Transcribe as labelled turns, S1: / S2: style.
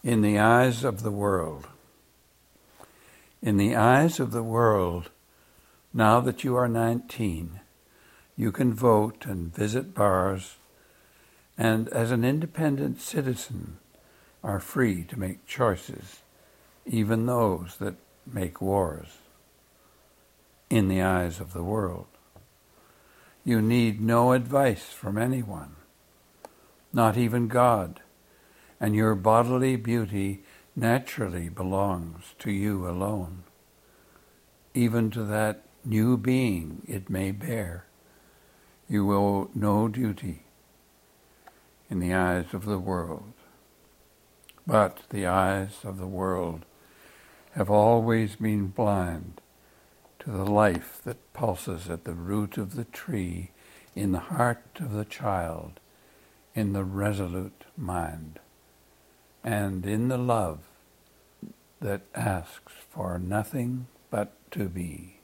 S1: In the eyes of the world. In the eyes of the world, now that you are 19, you can vote and visit bars, and as an independent citizen are free to make choices, even those that make wars. In the eyes of the world. You need no advice from anyone, not even God, and your bodily beauty naturally belongs to you alone, even to that new being it may bear. You owe no duty in the eyes of the world. But the eyes of the world have always been blind to the life that pulses at the root of the tree, in the heart of the child, in the resolute mind, and in the love that asks for nothing but to be.